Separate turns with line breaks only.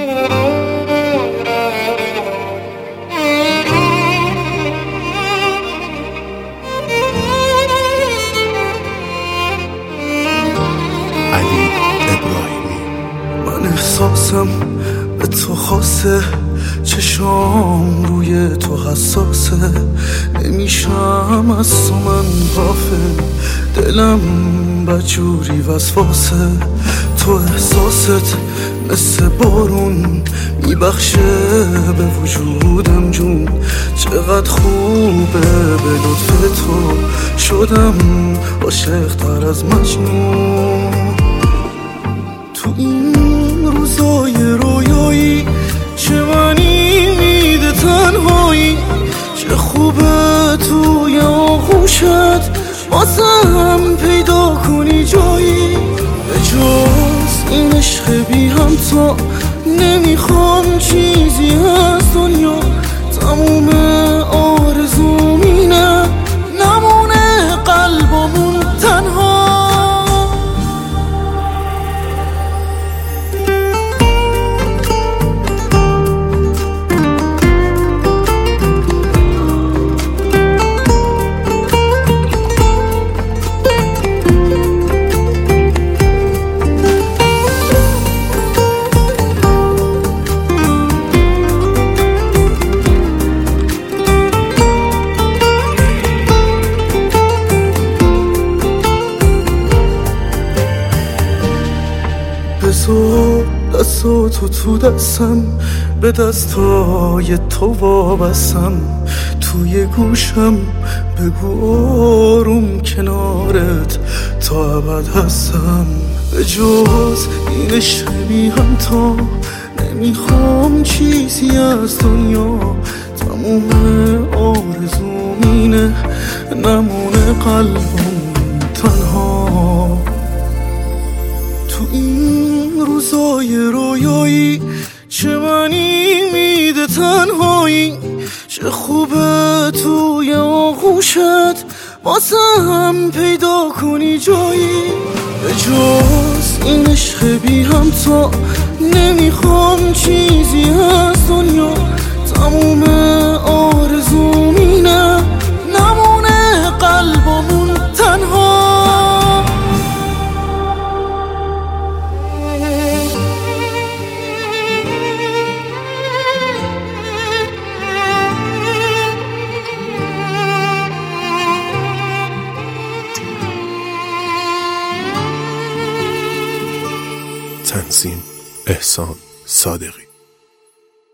علی ابراهیمی.
من احساسم به تو خاصه، چشام روی تو حساسه، نمیشم از تو من غافل، دلم بدجوری وسواسه. تو احساست مثل بارون میبخشه به وجودم جون، چقدر خوبه به لطف تو شدم عاشق‌تر از مجنون. تو این روزای رویایی چه معنی میده تنهایی، چه خوبه توی آغوشت واسم پیدا کنی جایی، به جز این عشق بی همتا نمیخوام چیزی از دنیا، تموم آرزوم اینه نمونه قلبمون تنها. دستو تو دستم، به دستای تو وابستم، توی گوشم بگو آروم کنارت تا ابد هستم، به جز این عشق بی همتا نمیخوام چیزی از دنیا، تموم آرزوم اینه نمونه قلبم تنها. تو این روزای رویایی چه معنی میده تنهایی، چه خوبه توی آغوشت واسم پیدا کنی جایی، به جز این عشق بی همتا نمیخوام چیزی از دنیا، تموم آرزوم اینه نمونه قلبمون تنها.
تنظیم احسان صادقی.